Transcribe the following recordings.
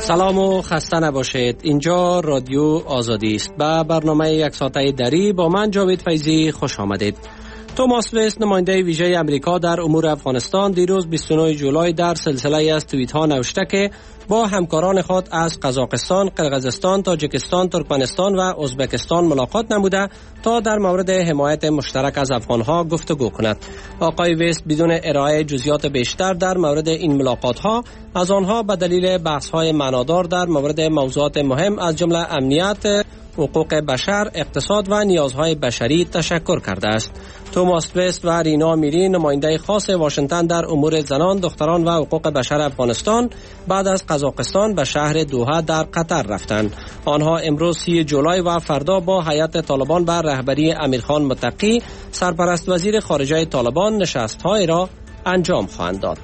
سلام و خسته نباشید. اینجا رادیو آزادی است. به برنامه یک ساعته دری با من جاوید فیضی خوش آمدید. توماس وست، نماینده ویژه امریکا در امور افغانستان، دیروز 29 جولای در سلسله از توییت ها نوشته که با همکاران خود از قزاقستان، قرقیزستان، تاجیکستان، ترکمنستان و ازبکستان ملاقات نموده تا در مورد حمایت مشترک از افغانها گفتگو کند. آقای وست بدون ارائه جزئیات بیشتر در مورد این ملاقات ها از آنها به دلیل بحث های معنادار در مورد موضوعات مهم از جمله امنیت، حقوق بشر، اقتصاد و نیازهای بشری تشکر کرده است. توماس وست و رینا میری، نماینده خاص واشنگتن در امور زنان، دختران و حقوق بشر افغانستان، بعد از قزاقستان به شهر دوحه در قطر رفتند. آنها امروز 30 جولای و فردا با هیئت طالبان به رهبری امیرخان متقی، سرپرست وزیر خارجه طالبان، نشست‌هایی را انجام خواهند داد.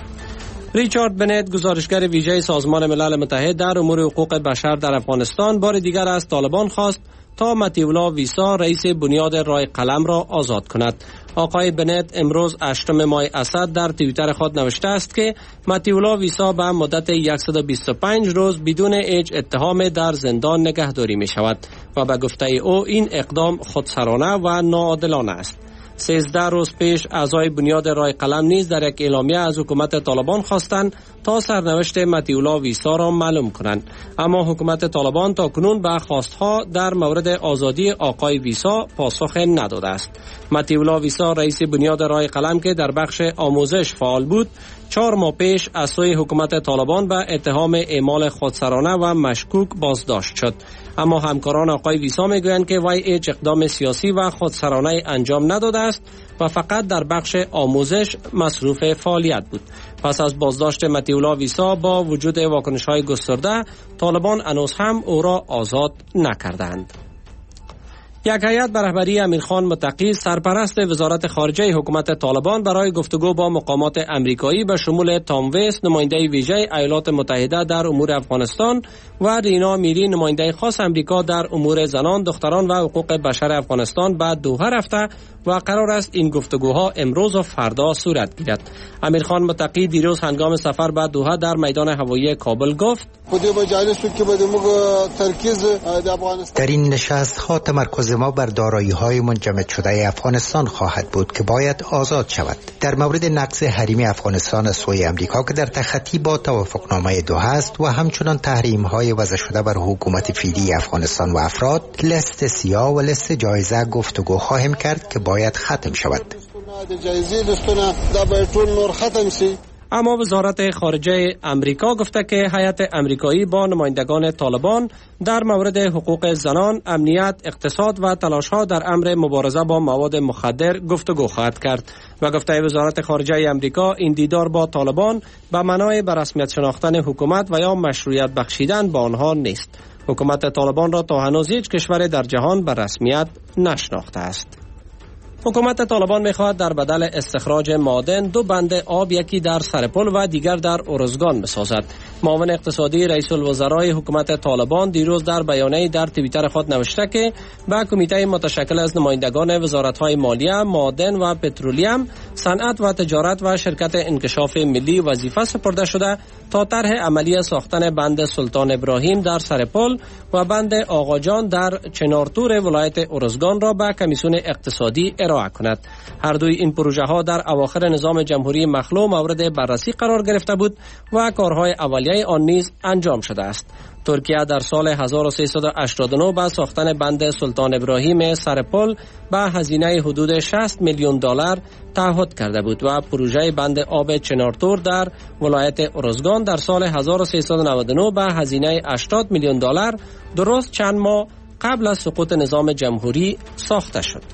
ریچارد بنت، گزارشگر ویژه سازمان ملل متحد در امور حقوق بشر در افغانستان، بار دیگر از طالبان خواست تا مطیع ویسا، رئیس بنیاد رای قلم، را آزاد کند. آقای بنت امروز 8 ماه اسد در توییتر خود نوشته است که مطیع ویسا به مدت 125 روز بدون هیچ اتهام در زندان نگهداری می شود و به گفته او این اقدام خودسرانه و ناعادلانه است. 13 روز پیش اعضای بنیاد رای قلم نیز در یک اعلامیه از حکومت طالبان خواستند تا سرنوشت مطیع ویسا را معلوم کنند، اما حکومت طالبان تاکنون به خواستها در مورد آزادی آقای ویسا پاسخ نداده است. مطیع ویسا، رئیس بنیاد رای قلم که در بخش آموزش فعال بود، 4 ماه پیش از سوی حکومت طالبان به اتهام اعمال خودسرانه و مشکوک بازداشت شد، اما همکاران آقای ویسا میگویند که وی هیچ اقدام سیاسی و خودسرانه انجام نداده است و فقط در بخش آموزش مصروف فعالیت بود. پس از بازداشت مطیع ویسا با وجود واکنش‌های گسترده، طالبان هنوز هم او را آزاد نکردند. یک هیئت به رهبری امیرخان متقی، سرپرست وزارت خارجه حکومت طالبان، برای گفتگو با مقامات امریکایی به شمول تام وست، نماینده ویژه ایالات متحده در امور افغانستان، و رینا میری، نماینده خاص امریکا در امور زنان، دختران و حقوق بشر افغانستان، به دوحه رفته و قرار است این گفتگوها امروز و فردا صورت گیرد. امیرخان متقی دیروز هنگام سفر به دوحه در میدان هوایی کابل گفت: در این نشست‌ها تمرکز ما بر دارایی‌های منجمد شده افغانستان خواهد بود که باید آزاد شود. در مورد نقض حریم افغانستان از سوی امریکا که در تخطی با توافقنامه دوحه است و همچنان تحریم‌های وضع شده بر حکومت فعلی افغانستان و افراد، لست سیاه و لست جایزه گفتگو خواهیم کرد که باید ختم شود. اما وزارت خارجه امریکا گفته که هیئت امریکایی با نمایندگان طالبان در مورد حقوق زنان، امنیت، اقتصاد و تلاش‌ها در امر مبارزه با مواد مخدر گفتگو خواهد کرد و گفته وزارت خارجه امریکا این دیدار با طالبان به معنای به رسمیت شناختن حکومت و یا مشروعیت بخشیدن به آنها نیست. حکومت طالبان را تا هنوز هیچ کشور در جهان به رسمیت نشناخته است. حکومت طالبان می‌خواهد در بدل استخراج معادن 2 بند آب، یکی در سرپل و دیگر در ارزگان بسازد. معاون اقتصادی رئیس الوزرای حکومت طالبان دیروز در بیانیه‌ای در توییتر خود نوشته که به کمیته متشکل از نمایندگان وزارت‌های مالیه، معادن و پترولیم، صنعت و تجارت و شرکت انکشاف ملی وظیفه سپرده شده تا طرح عملی ساختن بند سلطان ابراهیم در سرپل و بند آقاجان در چنارتور ولایت ارزگان را به کمیسیون اقتصادی ارائه کند. هر دوی این پروژه ها در اواخر نظام جمهوری مخلوع مورد بررسی قرار گرفته بود و کارهای اولیه آن نیز انجام شده است. ترکیه در سال 1389 با ساختن بند سلطان ابراهیم سرپل به هزینه حدود 60 میلیون دلار تعهد کرده بود و پروژه بند آب چنارتور در ولایت ارزگان در سال 1399 به هزینه 80 میلیون دلار درست چند ماه قبل از سقوط نظام جمهوری ساخته شد.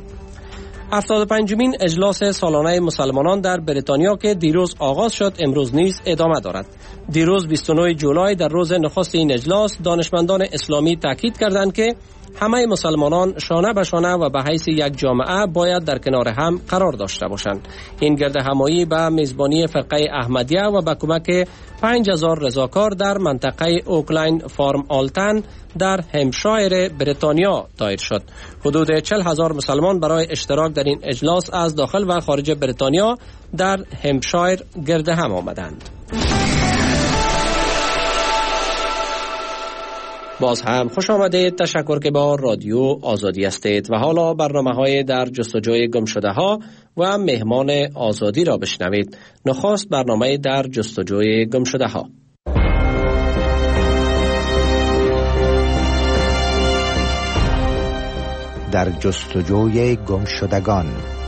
75مین اجلاس سالانه مسلمانان در بریتانیا که دیروز آغاز شد امروز نیز ادامه دارد. دیروز 29 جولای در روز نخست این اجلاس دانشمندان اسلامی تاکید کردند که همه مسلمانان شانه به شانه و به حیث یک جامعه باید در کنار هم قرار داشته باشند. این گرد همایی به میزبانی فرقه احمدیه و به کمک 5000 رضاکار در منطقه اوکلاین فارم آلتن در همشایر بریتانیا دایر شد. حدود 40,000 مسلمان برای اشتراک در این اجلاس از داخل و خارج بریتانیا در همشایر گرد هم آمدند. باز هم خوش آمدید. تشکر که با رادیو آزادی هستید و حالا برنامه‌های در جستجوی گمشده‌ها و مهمان آزادی را بشنوید. نخست برنامه در جستجوی گمشده‌ها. در جستجوی گمشدگان.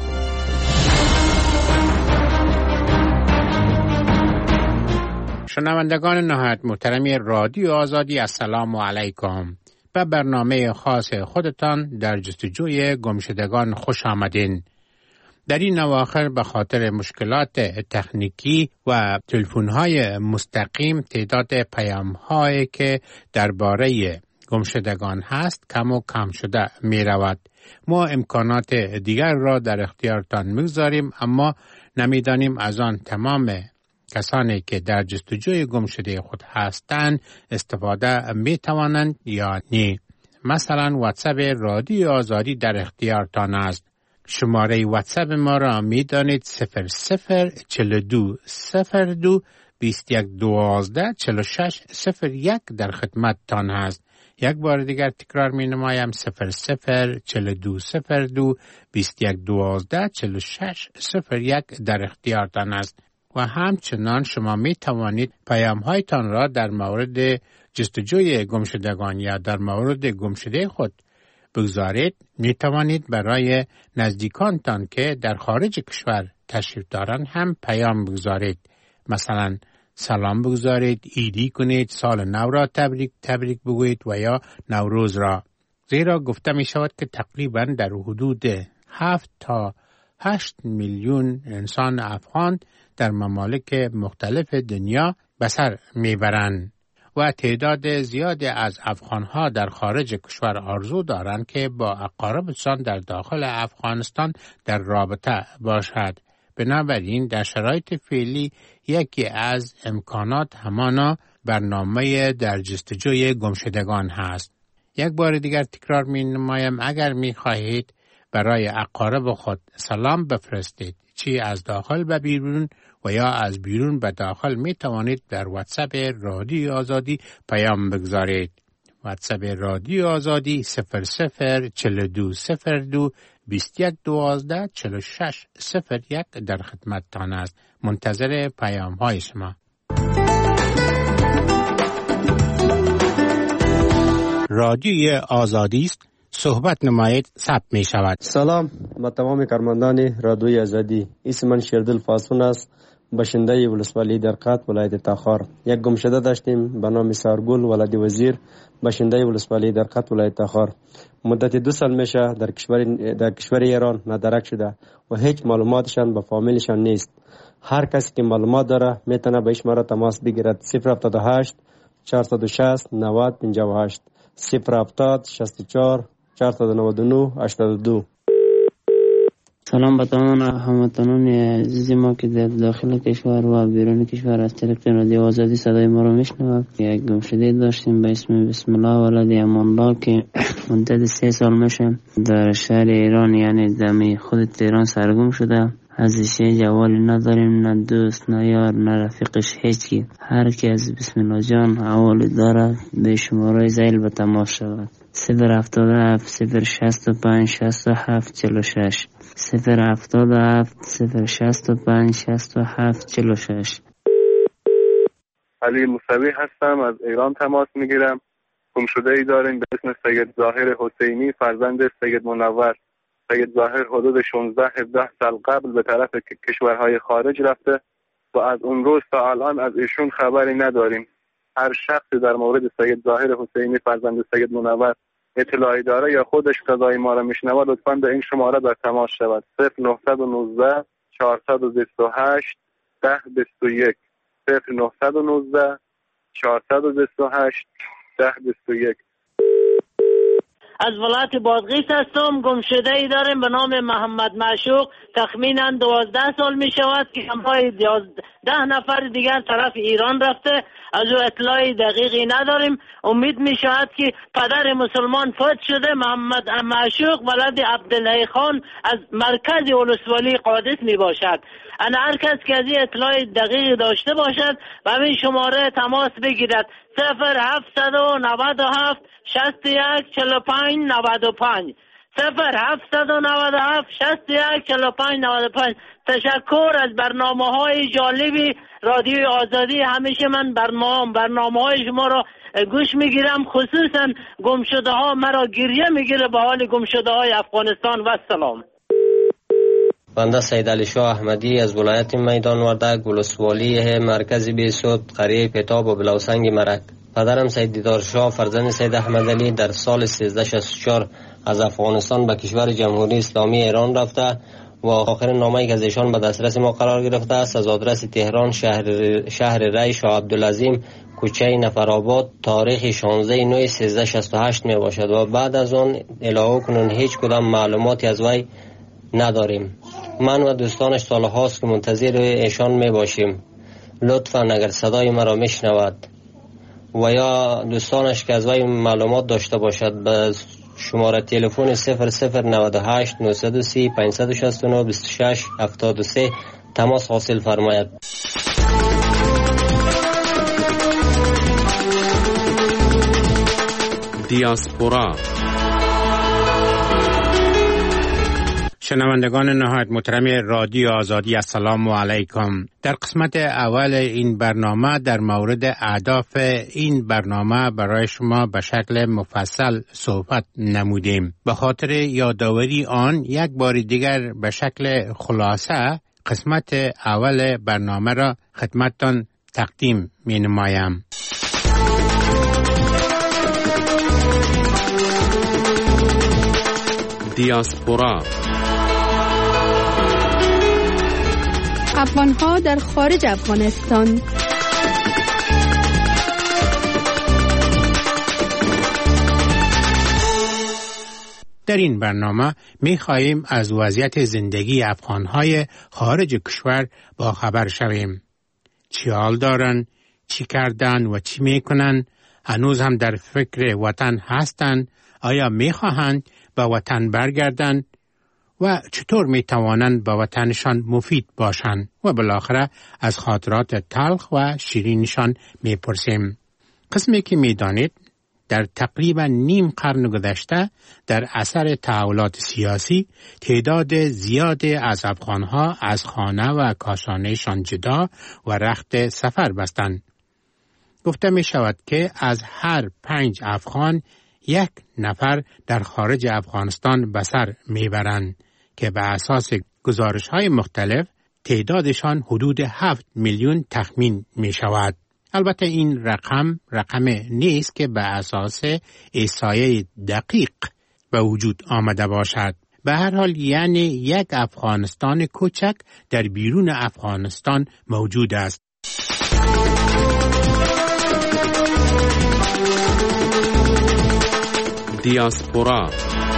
شنوندگان نهایت محترمی رادیو آزادی، السلام علیکم. به برنامه خاص خودتان در جستجوی گمشدگان خوش آمدین. در این اواخر به خاطر مشکلات تکنیکی و تلفن‌های مستقیم تعداد پیام‌هایی که درباره گمشدگان هست کم و کم شده می رود. ما امکانات دیگر را در اختیارتان می‌گذاریم، اما نمی‌دانیم از آن تمام کسانی که در جستجوی گمشده خود هستند استفاده می توانند یا نه. مثلا واتساپ رادیو آزادی در اختیارتان است. شماره واتساپ ما را می دانید 0042 02 2112 46 01 در خدمت تان است. یک بار دیگر تکرار می نمایم 0042 02 2112 46 01 در اختیارتان است. و همچنان شما می توانید پیام هایتان را در مورد جستجوی گمشدگان یا در مورد گمشده خود بگذارید. می توانید برای نزدیکانتان که در خارج کشور تشریف دارند هم پیام بگذارید. مثلا سلام بگذارید، عیدی کنید، سال نو را تبریک بگویید و یا نوروز را. زیرا گفته می شود که تقریبا در حدود 7 تا 8 میلیون انسان افغان در ممالک مختلف دنیا به سر میبرند و تعداد زیادی از افغانها در خارج کشور آرزو دارند که با اقاربشان در داخل افغانستان در رابطه باشد. بنابراین در شرایط فعلی یکی از امکانات همانا برنامه در جستجوی گمشدگان هست. یک بار دیگر تکرار می نمایم، اگر می خواهید برای اقارب خود سلام بفرستید، چی از داخل به بیرون و یا از بیرون به داخل، می توانید در واتساپ رادیو آزادی پیام بگذارید. واتساپ رادیو آزادی 0042 02 2112 46 01 در خدمت تان است. منتظر پیام های شما. رادیوی آزادی است. صحبت نمایید ثبت می شود. سلام به تمام کارمندان رادیوی آزادی. اسم من شیردل فاسون است، باشنده ولسوالی درقات ولایت تاخار. یک گمشده داشتیم به نام سارگل ولادی وزیر، باشنده ولسوالی درقات ولایت تاخار. مدت 2 سال میشه در کشور ایران ندرک شده و هیچ معلوماتشان به فامیلشان نیست. هر کسی که معلومات داره میتونه به شماره تماس بگیرد 078 460 90 58 070 64 499 82. سلام به تمام هموطنان عزیز ما که در داخل کشور و بیرون کشور از طریق رادیو آزادی صدای ما را میشنوند. یک گمشده داشتیم به اسم بسم الله ولد امان‌الله که مدت 3 سال میشه در شهر ایران، یعنی دمی خود تهران سرگم شده. ازش جوالی نداریم، نه دوست نه یار نه رفیقش، هیچی. هر کی از بسم الله جان حوالی داره به شماره زیل به تماس شود 077 065 67 46 077 065 67 46. علی موسوی هستم، از ایران تماس میگیرم. گمشده‌ای داریم به اسم سید ظاهر حسینی فرزند سید منور. سید ظاهر حدود 16-17 سال قبل به طرف کشورهای خارج رفته و از اون روز تا الان از ایشون خبری نداریم. هر شخصی در مورد سید ظاهر حسینی فرزند سید منور اطلاعی داره یا خودش صدای ما را میشنوه لطفاً به این شماره در تماس شود 0919 428 1021 0919 428 1021. از ولایت بادغیس هستم. گمشده ای داریم به نام محمد معشوق، تخمینا 12 سال می شود که همراه 10 نفر دیگر طرف ایران رفته. از او اطلاع دقیقی نداریم. امید می شود که پدر مسلمان فوت شده، محمد معشوق ولد عبدالله خان از مرکز ولسوالی قادس می باشد. انا هر کس که از این اطلاع دقیق داشته باشد و این شماره تماس بگیرد 0797 61 45 95 0797 61 45 95. تشکر از برنامه‌های جالبی رادیو آزادی. همیشه من برنامه‌های شما را گوش میگیرم، خصوصا گمشده ها مرا گریه میگیره به حال گمشده های افغانستان. و سلام. بنده سید علی شاه احمدی از ولایت میدان وردک ولسوالی مرکز بیسود قریه پتاب و بلوسنگ مرک. پدرم سید دیدار شاه فرزند سید احمد علی در سال 1364 از افغانستان به کشور جمهوری اسلامی ایران رفته و آخرین نامه‌ای که از ایشان به دسترس ما قرار گرفته است از آدرس تهران شهر ری شاه عبدالعظیم کوچه نفرآباد تاریخ 16/9/1368 می باشد و بعد از آن الهو کنون هیچ کدام معلوماتی از وی نداریم. من و دوستانش سالهاست که منتظر ایشان می باشیم. لطفاً اگر صدای مرا میشنود و یا دوستانش که از وی معلومات داشته باشد به شماره تلفن 0098 930 569 26 73 تماس حاصل فرماید. دیاسپورا. شنوندگان نهایت محترم رادیو آزادی السلام علیکم. در قسمت اول این برنامه در مورد اهداف این برنامه برای شما به شکل مفصل صحبت نمودیم. به خاطر یادآوری آن یک بار دیگر به شکل خلاصه قسمت اول برنامه را خدمتتان تقدیم می نمایم. دیاسپورا. افغان‌ها در خارج افغانستان. در این برنامه می‌خواهیم از وضعیت زندگی افغان‌های خارج کشور با خبر شویم. چی حال دارن، چی کردن و چی میکنن، هنوز هم در فکر وطن هستند، آیا میخواهند به وطن برگردند و چطور میتوانند به وطنشان مفید باشند و بالاخره از خاطرات تلخ و شیرینشان میپرسیم. قسمی که میدانید در تقریبا نیم قرن گذشته در اثر تحولات سیاسی تعداد زیادی از افغانها از خانه و کاشانهشان جدا و رخت سفر بستند. گفته می شود که از هر 5 افغان 1 نفر در خارج افغانستان به سر میبرند که به اساس گزارش‌های مختلف تعدادشان حدود 7 میلیون تخمین می شود. البته این رقم نیست که به اساس احصایه دقیق به وجود آمده باشد. به هر حال یعنی یک افغانستان کوچک در بیرون افغانستان موجود است. دیاسپورا.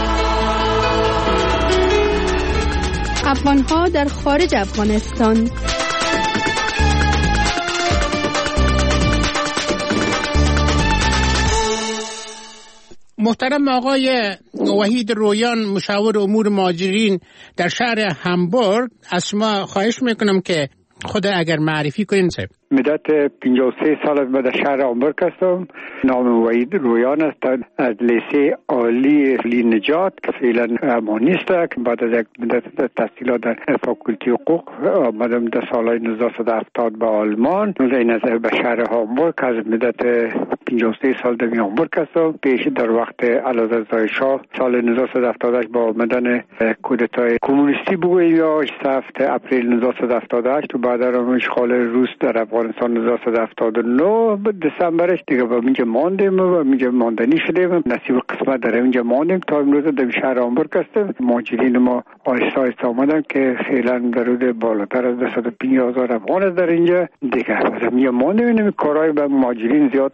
افغان‌ها در خارج افغانستان. محترم آقای وحید رویان مشاور امور مهاجرین در شهر همبورگ، از شما خواهش میکنم که خود اگر معرفی کنین. مدت 53 سال از در شهر همبورگ هستم. نام وحید رویان است. از لیسه عالی نجات که فعلا امانیست است. بعد از یک مدت تحصیلات در فاکولتی حقوق آمدم در سال 1970 به آلمان. این از به شهر همبورگ از مدت 53 سال در همبورگ هستم. پیش در وقت علازرزای شاه سال 1978 با آمدن کودتای کمونیستی بگوییم یا 7 اپریل 1978 و بعد از اشغال روس در افغانستان 1979 دسامبرش دیگه با اینجا ماندیم و اینجا ماندنی شدیم. نصیب قسمت در اینجا ماندیم تا امروز در شهر همبورگ هستیم. مهاجرین ما آهسته آمدن که فعلا درود بالاتر از 250,000 افغان است در اینجا دیگه. اینجا ماندیم. این کارهای به مهاجرین زیاد آمد و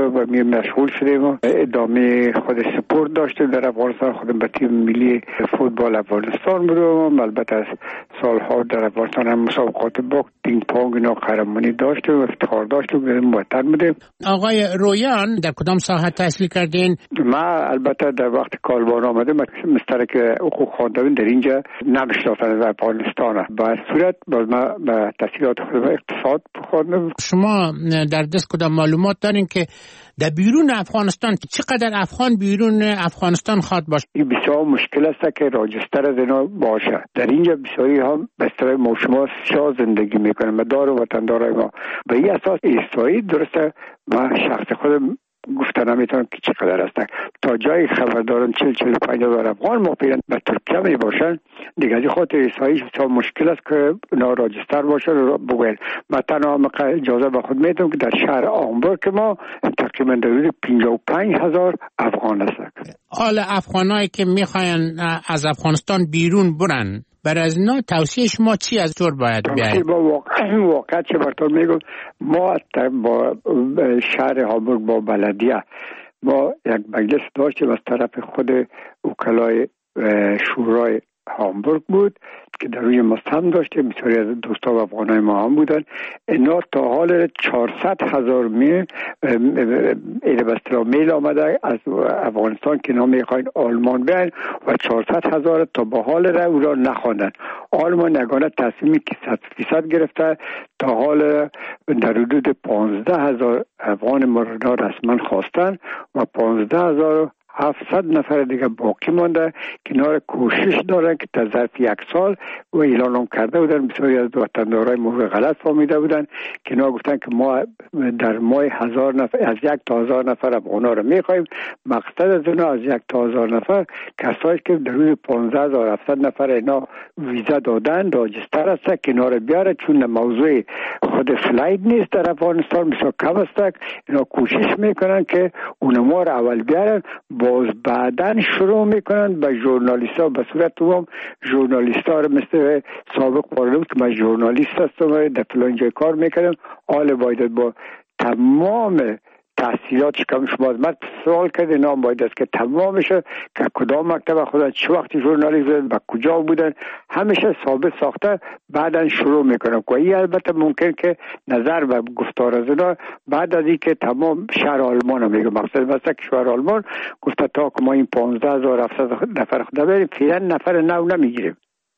و مشغول شدیم و ادامه خود سپورت داشتیم در افغانستان. خودم به تیم ملی فوتبال افغانستان بودم. البته از سالها در افغانستان هم مسابقات باخت، پینگ پونگ اینا قهرمانی داشتیم و افتخار داشتیم، وطن بودیم. آقای رویان در کدام ساحه تحصیل کردین؟ ما البته در وقت کالبان آمده مسترک حقوق خواندم در اینجا نمیشناختن در افغانستان. با صورت باز ما به تحصیلات خودم اقتصاد خواندم. شما در دست کدام معلومات دارین که در بیرون افغانستان چقدر افغان بیرون افغانستان خواد باشه؟ این بسیار مشکل است که راجستر از اینا باشه. در اینجا بسیاری هم به اصطلاح ما شما شاه زندگی میکنن، مدار و وطندارای ما به این اساس ایستایی درسته. ما شخص خودم گفتن نمیتونم که چقدر هستن. تا جای خبر دارن 40-45 هزار افغان موقعیت به ترکیه می باشن. دیگه از خاطر ایسایی بسیار مشکل است که اونا راجستر باشن و بگوین. من تنها اجازه به خود میدم که در شهر آمبورگ ما تقریبا در حدود 55 هزار افغان هستن. حال افغانایی که میخواین از افغانستان بیرون برن، برای از اینا توصیه شما چی از طور باید بیاید؟ واقعا چه برطور میگم، ما با شهر هامبورگ با بلدیه ما یک مجلس داشتیم از طرف خود وکلای شورای هامبورگ بود که در روی مستم داشتیم. بسیاری از دوستا و افغانای ما هم بودن. اینا تا حال 400,000 میل آمده از افغانستان که اینا میخواین آلمان بیاین و 400,000 تا به حال او را نخواندن. آلمان یگانه تصمیمی که 100% گرفته تا حال در حدود 15,000 افغان ما را رسما خواستن و 15,700 نفر دیگه باقی مانده که اینا کوشش دارن که در ظرف 1 سال و اعلان کرده بودن. بسیاری از وطندارای ما غلط فهمیده بودن که اینا گفتن که ما در ماه 1000 نفر از 1 تا 1000 نفر افغانا رو میخوایم. مقصد از اینا از 1 تا 1000 نفر کسایی که در حدود 15,700 نفر اینا ویزا دادن راجستر هست که اینا رو بیاره، چون موضوع خود فلایت نیست در افغانستان بسیار کم است. اینا کوشش میکنن که اونما رو اول بیارن، باز بعدن شروع میکنن به ژورنالیست‌ها به صورت عموم ژورنالیست‌ها رو مثل سابق پارلمان که من ژورنالیست هستم در فلان جای کار میکردم، حال باید با تمام تحصیلاتش کم شما از من سوال کرده نام باید است که تمام بشه که کدام مکتب خودن چه وقتی ژورنالیست بودن و کجا بودن همیشه ثابت ساخته بعدن شروع میکنم. که این البته ممکن که نظر و گفتار از اینا بعد از اینکه تمام شهر آلمان هم میگه مقصد مثلا که شهر آلمان گفته تا که ما این 15,700 نفر خود بریم فعلا نفر نو نمیگیریم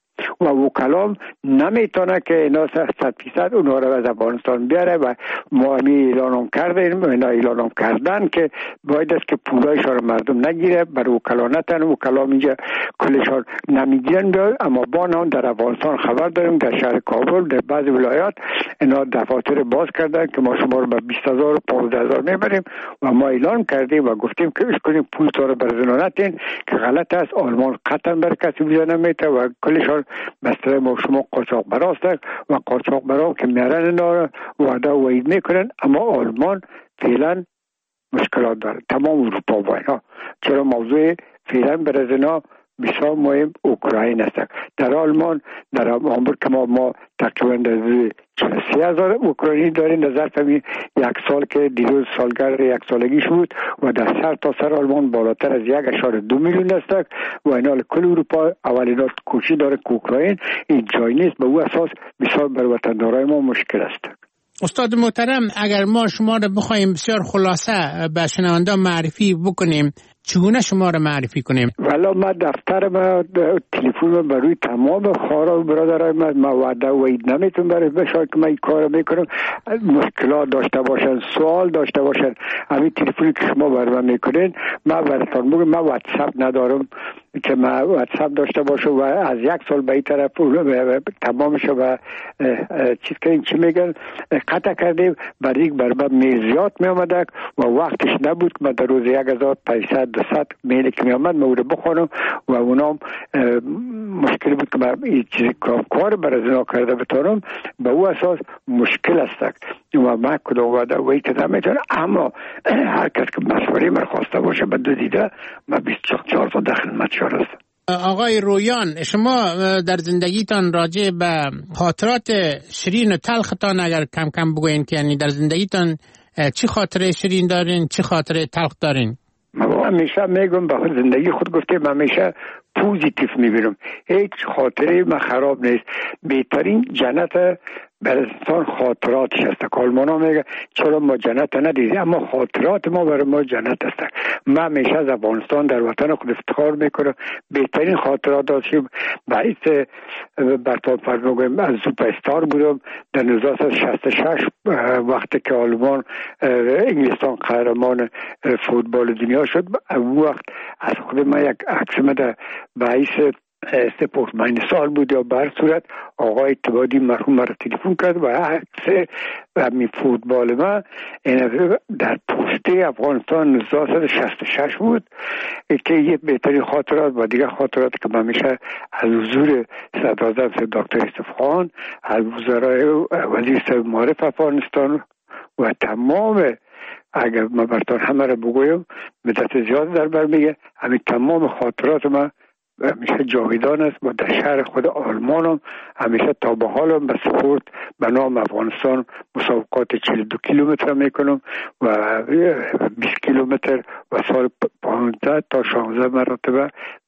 و وکلام نمیتونه که اینا 100% اونها رو از افغانستان بیاره و ما اعلان کردیم اینا اعلان کردن که باید است که پولایشان رو مردم نگیره بر وکلانتن. وکلام اینجا کلشان نمیگیرن اما با نام در افغانستان خبر داریم در شهر کابل در بعضی ولایات اینا دفاتر باز کردن که ما شما رو به 20,000 و 15,000 میبریم و ما اعلان کردیم و گفتیم که اشکالیم پول تا رو برزنانتین که غلط است. آلمان قطعا بر کسی ویزا نمیده و کلشان مثلا ما شما قاچاق براست و قاچاق برام که میارن اینا وعده و وعید میکنن اما آلمان فعلا مشکلات داره تمام اروپا با اینا. چرا موضوع فعلا برای اینا بسیار مهم اوکراین است. در آلمان در هامبورگ که ما تقریبا 43,000 اوکراینی داریم در ظرف 1 سال که دیروز سالگرد 1 سالگیش بود و در سر تا سر آلمان بالاتر از 1.2 میلیون است و اینا کل اروپا اولینا کوشش داره که اوکراین این جای نیست. به او اساس بسیار بر وطندارای ما مشکل است. استاد محترم اگر ما شما رو بخوایم بسیار خلاصه به شنونده معرفی بکنیم چگونه شما رو معرفی کنیم؟ والا ما دفتر ما تلفن برای تمام خارا و برادرای ما وعده و وعید نمیتونم برای بشار که من این کار میکنم. مشکلات داشته باشن سوال داشته باشن همین تلفنی که شما برای من میکنین ما براتون میگم من واتساپ ندارم که ما واتساپ داشته باشه و از 1 سال به این طرف تمامش و چیز که این چی میگن قطع کردیم برای من میزیات میامده و وقتش نبود که من در روز 1,500-200 میل که میامد من او رو بخونم و اونام مشکل بود که من این چیزی کار برای زنا کرده بتانم به او اساس مشکل است و من کدام وعده و این کدام میتونم اما هر کس که مشوره من خواسته باشه به دو دیده من 24 تا در خدمت شما هستم. آقای رویان شما در زندگیتان راجع به خاطرات شیرین و تلختان اگر کم کم بگوین که یعنی در زندگیتان چی خاطره شیرین دارین، چی خاطره تلخ دارین؟ من همیشه میگم به زندگی خود گفتم همیشه پوزیتیو میبینم، هیچ خاطره من خراب نیست. بهترین جنت بر انسان خاطراتش است. کالمانا میگه چرا ما جنت ندیدیم، اما خاطرات ما برای ما جنت است. من همیشه از افغانستان در وطن خود افتخار میکنم، بهترین خاطرات داشتیم. باعث برطان فرموگم از سوپرستار بودم در 1966 وقتی که آلمان انگلستان قهرمان فوتبال دنیا شد. اون وقت از خود من یک عکس مده باعث سپورتمن سال بود یا بر صورت آقای اتبادی مرحوم مرا تلفن کرد و عکس همین فوتبال ما در پوسته افغانستان 1966 بود که یه بهترین خاطرات و دیگه خاطرات که من میشه از حضور صدراعظم دکتر یوسف خان، از وزرای وزیر صاحب معارف افغانستان و تمام، اگر من براتون همه را بگویم مدت زیاد در بر میگه، همین تمام خاطرات من همیشه جاویدان است. و در شهر خود آلمان هم همیشه تا به حال هم به سپورت به نام افغانستان مسابقات 42 کیلومتر میکنم و 20 کیلومتر و سال 15 تا 16 مرتبه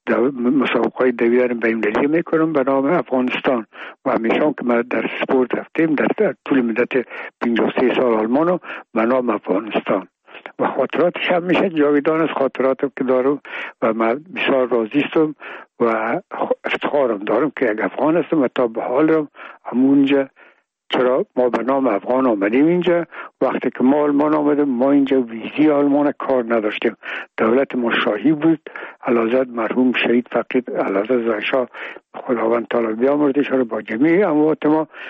مسابقات دویدن بین‌المللی میکنم به نام افغانستان. و همیشه هم که ما در سپورت رفتیم در طول مدت 53 سال آلمان به نام افغانستان و خاطراتش هم میشه جاویدان از خاطراتم که دارم و من بسیار راضی هستم و افتخارم دارم که یک افغان هستم و تا به حال هم همونجا. چرا ما به نام افغان آمدیم اینجا؟ وقتی که ما آلمان آمدیم ما اینجا ویزی آلمان کار نداشتیم، دولت ما شاهی بود. علازد مرحوم شهید فقید علازد زایشاه خداوند تعالی بیامرزش رو با جمیع اموات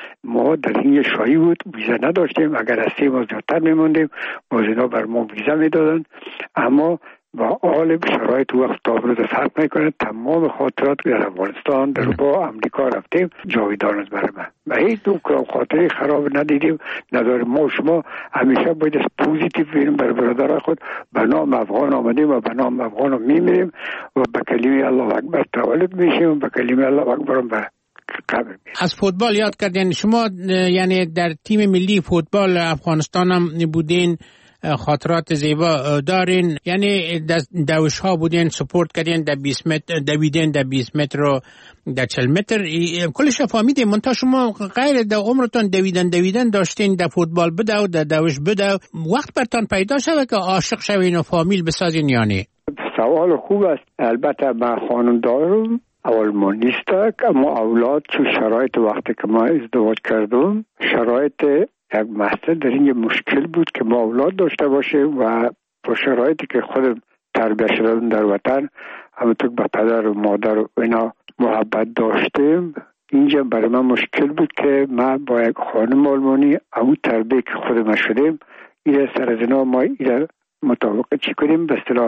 ما در این شاهی بود، ویزا نداشتیم. اگر از 3 ماه زیادتر میموندیم باز اینا بر ما ویزا میدادن، اما با حال شرایط وقت تا امروز فرق میکنه. تمام خاطرات در افغانستان در با امریکا رفتیم جاویدان است برای من و هیچ دو خاطری خراب ندیدیم نداریم. ما شما همیشه باید پوزیتیو بینیم برای برادر خود. به نام افغان آمدیم و به نام افغان میمیریم و به کلمه الله اکبر تولد میشیم و به کلمه الله اکبر به قبر میشیم. از فوتبال یاد کردین شما، یعنی در تیم ملی فوتبال افغانستان هم بودین، خاطرات زیبا دارین، یعنی دوش ها بودین، سپورت کردین در 20 متر، دویدین در 20 متر و در 40 متر، کلش فهمیدین. منتها شما غیر در عمرتون دویدن داشتین، در فوتبال بده و در دوش بده، وقت برتان پیدا شده که عاشق شوین و فامیل بسازین یعنی؟ سوال خوب است. البته من خانم دارم آلمان نیست، اما اولاد چون شرایط وقتی که ما ازدواج کردم شرایط یک مسئله در این مشکل بود که ما اولاد داشته باشیم و با شرایطی که خودم تربیت شدم در وطن همونطور به پدر و مادر و اینا محبت داشتیم، اینجا برای من مشکل بود که من با یک خانم آلمانی همون تربیه که خودم شدیم این سر از اینا ما این مطابق چی کنیم به اصطلاح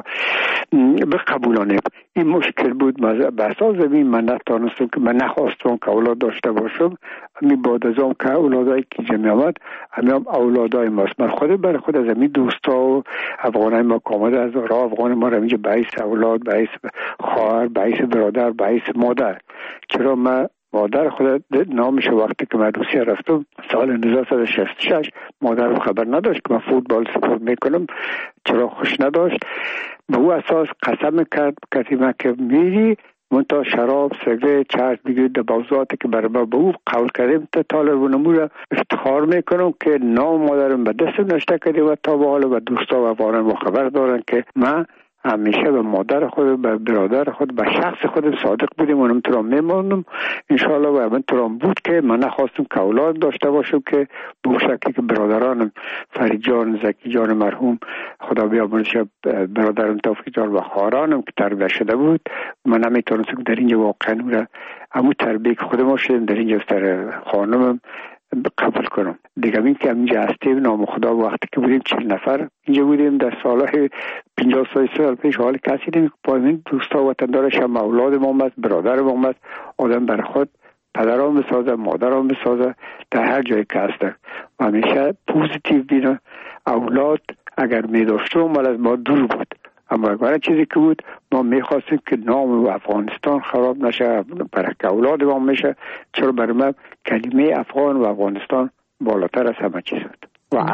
بقبولانیم. این مشکل بود. به اساس زمین من نتانستم که من نخواستم که اولاد داشته باشم. همین بعد از اون که اولادایی که جمعی آمد همین اولادای ماست. من خود برای خود از همین دوستا و افغانای ما که آمده از راه افغان ما رو اینجا باعث اولاد، باعث خواهر، باعث برادر، باعث مادر. چرا من مادر خود نامش وقتی که من روسیه رفتم سال 1966 مادرم خبر نداشت که من فوتبال سپورت میکنم، چرا خوش نداشت. به او اساس قسم کرد کسی من که میری منتها شراب، سیگارت، چرس بگیرید در موضوعاتی که برای ما به او قول کردیم تا طالب و نمور افتخار میکنم که نام مادرم به دستم نشته کردیم و تا به حال و دوستا و افغانان با خبر دارن که من همیشه به مادر خود، به برادر خود، به شخص خود صادق بودیم و نمیتونم میمانم انشاءالله. و منتونم بود که من نخواستم که اولاد داشته باشم که به شکلی که برادرانم فرید جان، زکی جان مرحوم خدا بیامرزش، برادرم توفیق جان و خواهرانم که تربیت شده بود من نمیتونستم در اینجا واقعا همون تربیه که خودم شدیم در اینجا سر خانمم قبول کنم. دیگه این که اینجا هستیم نام خدا وقتی که بودیم 40 نفر اینجا بودیم در سالهای 50 سال پیش حال کسی نمی که پایین دوستا و وطندارش هم اولاد ما است، برادر ما است. آدم بر خود پدران بسازه، مادران بسازه در هر جایی که هسته و همیشه پوزیتیو بینه. اولاد اگر می داشتم ولی از ما دور بود، اما اگر چیزی که بود ما میخواستیم که نام افغانستان خراب نشه، برای که اولاد ما میشه. چرا برای من کلمه افغان و افغانستان بالاتر از همه چیز بود و است.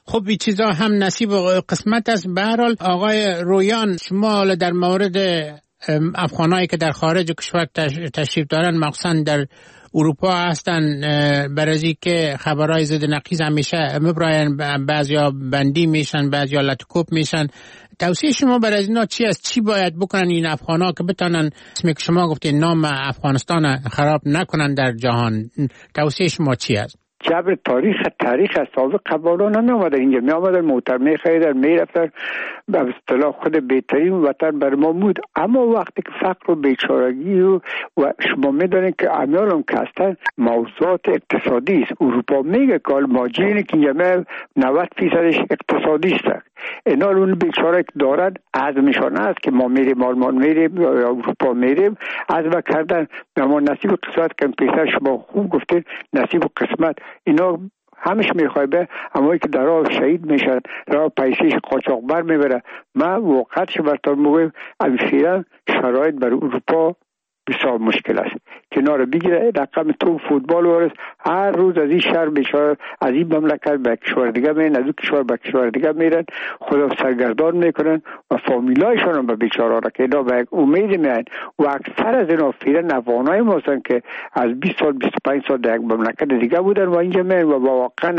خب این چیزا هم نصیب و قسمت است. به هر حال آقای رویان، شما در مورد افغانایی که در خارج کشور تشریف دارن، مخصوصا در اروپا هستن، برای که خبرهای ضد نقیض همیشه میبراین، بعضیا بندی میشن، بعضیا لطکوب میشن. توصیه شما برای اینا چی است؟ چی باید بکنن این افغانا که بتونن اسمی که شما گفتین نام افغانستان خراب نکنن در جهان؟ توصیه شما چی است؟ جبر تاریخ از سابق قبالا نمی آمده اینجا، می آمده موتر می خریدن، می رفتن، به اصطلاح خود بهترین وطن بر ما بود. اما وقتی که فقر و بیچارگی و شما می دانید که امیالم که هستن موضوعات اقتصادی است. اروپا میگه که ماجرینی که اینجا 90% اقتصادی است. اینا اون بیچاره که دارن عزمشان است که ما میریم آلمان میریم یا اروپا میریم، عزم کردن اما نصیب قسمت که پیسر شما خوب گفتید نصیب قسمت اینا همش میخوای به اما که در راه شهید میشن، راه پیسیش قاچاقبر میبره. من واقعا براتون میگم امیفیرا شرایط بر اروپا بسیار مشکل است. کنار بگیره رقم تو فوتبال ورس هر روز از این شهر بیچاره از این مملکت به کشور دیگه میرن، از اون کشور به کشور دیگه میرن، خدا سرگردان میکنن و فامیلایشون هم به بیچاره را که اینا به امید میان. و اکثر از اینا فیرن افغانای ما هستن که از 20 سال 25 سال در یک مملکت دیگه بودن و اینجا میرن و واقعا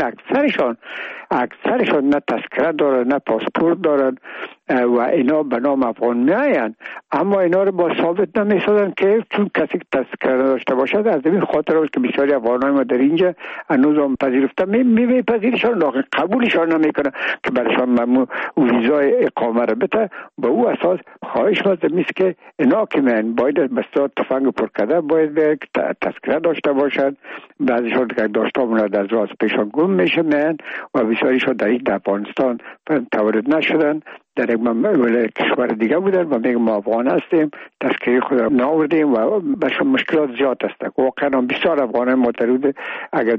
اکثرشان نه تذکره دارن نه پاسپورت دارن و اینا به نام افغان میاین، اما اینا رو با ثابت نمیسازن که چون کسی که تذکره داشته باشد. از این خاطر است که بسیاری افغانای ما در اینجا هنوز هم پذیرفته میپذیرشان، لکن قبولشان نمیکنه که برشان ممنوع ویزای اقامه رو بده. به او اساس خواهش میست که اینا که من باید بسیار تفنگ پر کرده باید تذکره داشته باشد. بعضیشان که داشته مونده از راز پیشان گم میشه من و بسیاریشان در این افغانستان تولد نشدن، در یک کشور دیگه بودن و میگم ما افغان هستیم، تذکره خود را ناوردیم و برشون مشکلات زیاد هست. واقعا بسیار افغانان معترض، اگر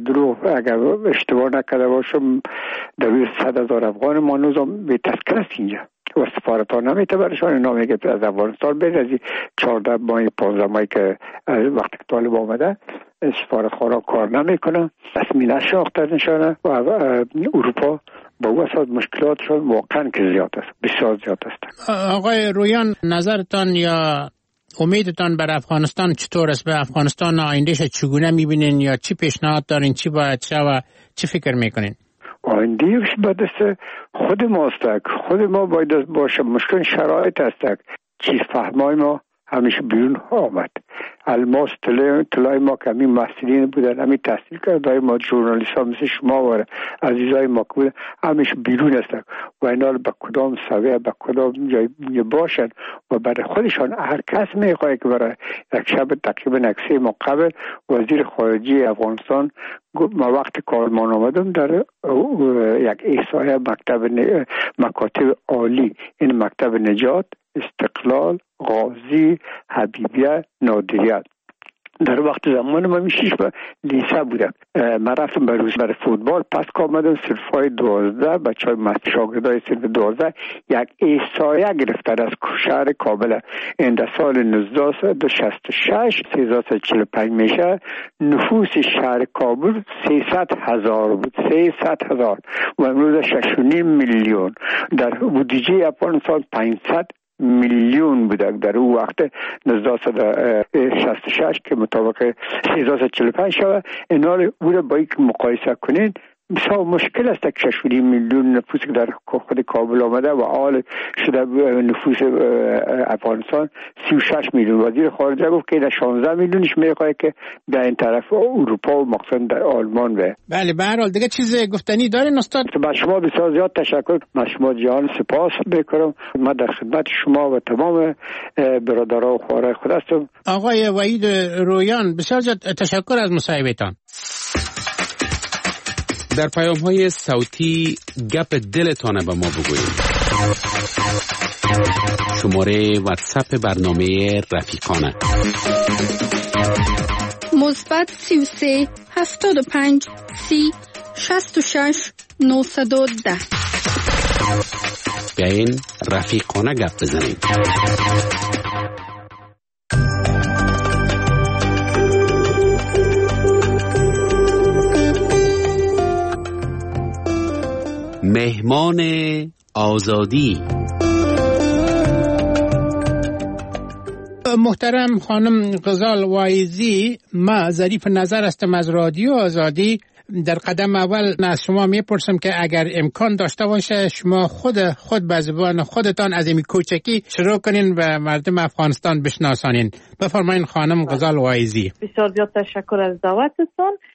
اشتباه نکرده باشم در 100,000 افغان ما هنوز به تذکره است اینجا و سفارت ها نمیته برشان. اینا میگه از افغانستان بین از 14 ماه 15 ماهی که وقتی که طالب آمده سفارت خارا کار نمیکنه، رسمی نشناخته نشانه و اروپا با او اساس مشکلاتشون واقعا که زیاد است، بسیار زیاد است. آقای رویان، نظرتان یا امیدتان بر افغانستان چطور است؟ به افغانستان آیندهش چگونه میبینین یا چی پیشنهاد دارین؟ چی باید شه و چی فکر میکنین؟ آیندهش باید خود ماست، خود ما باید باشه. مشکل شرایط است، چیز فهمای ما همیشه بیرون آمد. الماس طلای ما که همین محصلین بودن، همین تحصیل کرده ما جورنالیست ها مثل شما و عزیزای ما که بودن همیشه بیرون هستن و اینا به کدام سویه به کدام جای باشن و برای خودشان هر کس میخواه که برای یک شب تقریبا 3 ماه قبل وزیر خارجه افغانستان ما وقت کارمان آمدم در یک احصایه مکاتب عالی، این مکتب نجات، استقلال، غازی، حبیبیه، نادریت، در وقت زمان من 6 لیسه بودم. من رفتم برای فوتبال، پس که آمدم صرفای 12 بچه های شاگردای صرف 12 یک احصایه گرفتن از شهر کابل. این در سال 1966 345 میشه، نفوس شهر کابل 300,000 بود، 300,000 و امروز 6.5 میلیون. در بودجه افغانستان 500 میلیون بوده در اون وقت 1966 که مطابق 345 شده. اینا رو با یک مقایسه کنین بسیار مشکل است که 6.5 میلیون نفوس که در خود کابل آمده و حال شده نفوس افغانستان 36 میلیون. وزیر خارجه گفت که در 16 میلیونش میخواه که در این طرف اروپا و مخصوصا در آلمان به. بله، به هر حال دیگه چیز گفتنی دارین استاد؟ با شما بسیار زیاد تشکر، من شما جان سپاس میکنم. من در خدمت شما و تمام برادران و خوارای خود هستم. آقای وحید رویان، بسیار زیاد تشکر از مصاحبهتان. در پیام‌های صوتی گپ دلتان به ما بگویید. شماره واتساپ برنامه رفیقانه مثبت 33 75 30 66 910. بیاین رفیقانه گپ بزنیم. مهمان آزادی. محترم خانم غزال وایزی، ما ظریف نظر هستم از رادیو آزادی. در قدم اول از شما میپرسم که اگر امکان داشته باشه شما خود به زبان خودتان از این کوچکی شروع کنین و مردم افغانستان بشناسانین. بفرمایین خانم غزال وایزی. بسیار زیاد تشکر از دعوتتان.